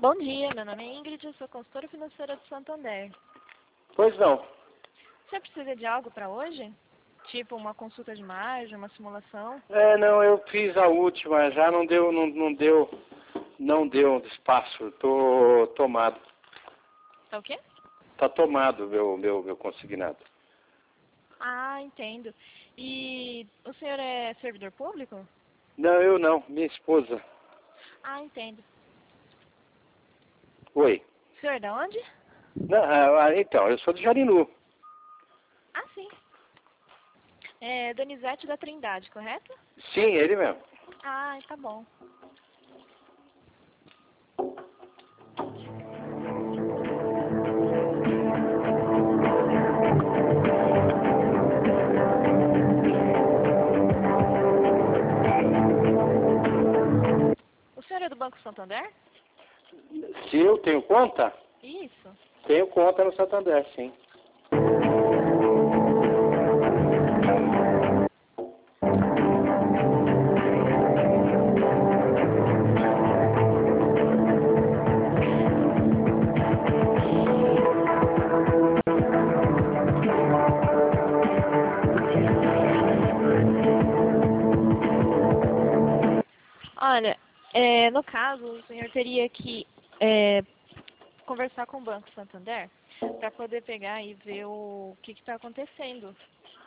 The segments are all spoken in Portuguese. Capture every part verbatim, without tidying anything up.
Bom dia, meu nome é Ingrid, eu sou consultora financeira do Santander. Pois não. Você precisa de algo para hoje? Tipo uma consulta de margem, uma simulação? É, não, eu fiz a última, já não deu, não, não deu, não deu espaço, tô tomado. Tá o quê? Tá tomado meu, meu, meu consignado. Ah, entendo. E o senhor é servidor público? Não, eu não, minha esposa. Ah, entendo. Oi. O senhor é da onde? Não, ah, então, eu sou de Jarinu. Ah, sim. É Donizete da Trindade, correto? Sim, ele mesmo. Ah, tá bom. O senhor é do Banco Santander? Se eu tenho conta? Isso. Tenho conta no Santander, sim. Olha, é, no caso, o senhor teria que é, conversar com o Banco Santander para poder pegar e ver o que está acontecendo.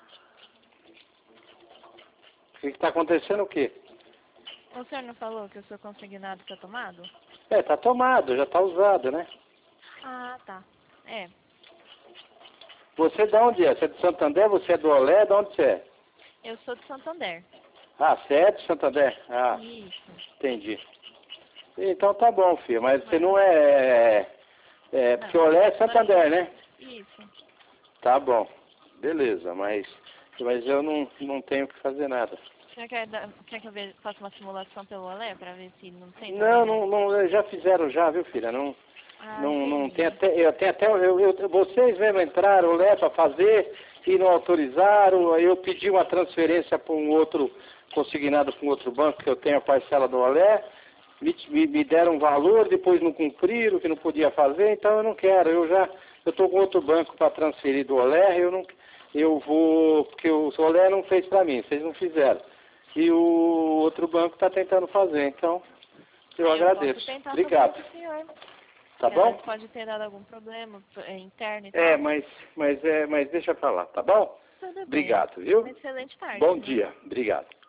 O que está acontecendo o quê? O senhor não falou que o seu consignado está tomado? É, tá tomado, já tá usado, né? Ah, tá. É, Você de onde é? Você é de Santander? Você é do Olé? De onde você é? eu sou de Santander. Ah, você é de Santander? Ah, Isso. entendi. Então tá bom, filho, mas você Mas, não é... É, porque não, Olé é Santander, né? isso. Tá bom, beleza, mas, mas eu não, não tenho que fazer nada. O senhor quer, dar- quer que eu ve- faça uma simulação pelo Olé para ver se não tem Não, também? não, não, já fizeram já, viu, filha? Não, Ah, não, não tem entendi. até, eu tenho até, eu, eu, vocês mesmo entraram, Olé, para fazer e não autorizaram, aí eu pedi uma transferência para um outro, consignado para um outro banco que eu tenho a parcela do Olé, me, me, me deram um valor, depois não cumpriram, que não podia fazer, então eu não quero, eu já, eu estou com outro banco para transferir do Olé, eu não, eu vou, porque o Olé não fez para mim, vocês não fizeram, e o outro banco está tentando fazer, então eu Aí eu posso agradeço, tentar obrigado, fazer com o senhor. tá Porque às vezes bom? pode ter dado algum problema é, interno e É, tal. mas, mas, é, mas deixa pra lá, tá bom? Tudo bem. Obrigado, viu? Uma excelente tarde, Bom senhor. dia, obrigado.